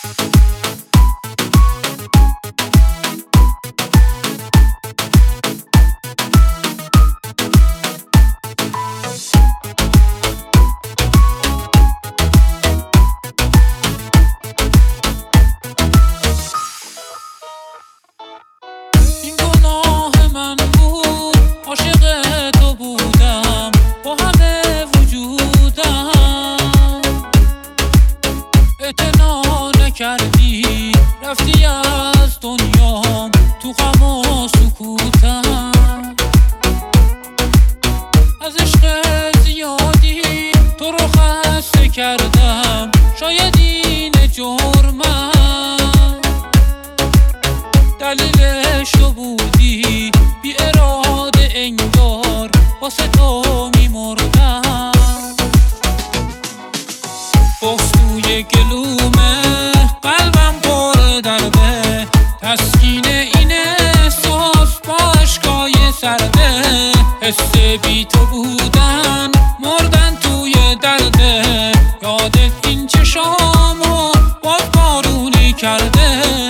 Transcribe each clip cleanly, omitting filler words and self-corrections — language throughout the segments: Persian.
کردی رفتی از دنیام تو غم و سکوتم، از عشق زیادی تو رو خسته کردم، شاید این جرمم دلیلش تو بودی، بی اراده انگار واسه تو میمردم. باز توی گلومه قلبم پر درده، تسکین این احساس با اشکای سرده، حس بی تو بودن مردن توی درده، یادت این چشامو با بارونی کرده.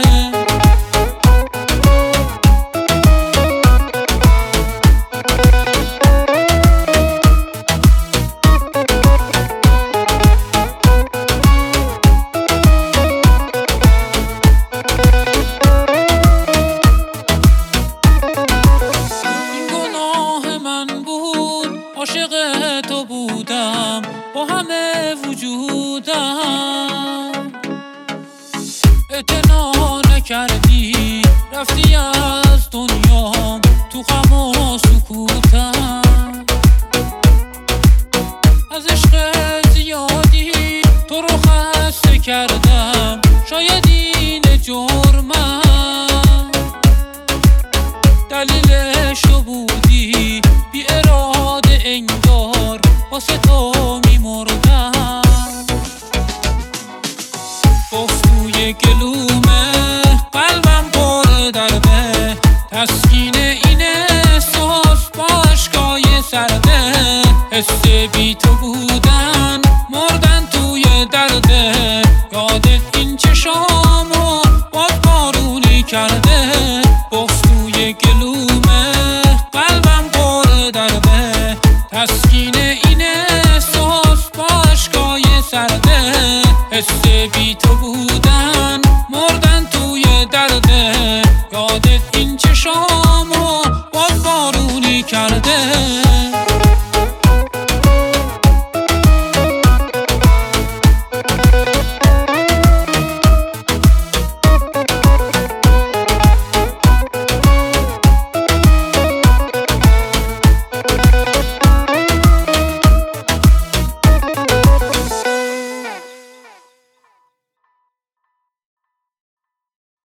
عاشق تو بودم با همه وجودم، اعتنا نکردی رفتی از دنیام تو غم و سکوتم، از عشق زیادی تو رو خسته کردم، شاید این جرمم دلیلش تو بودی، بی اراده انگار واسه تو میمردم. باز توی گلومه قلبم پر درده، تسکین این احساس با اشکای سرده، حس بی تو بودن مردن توی درده، یادت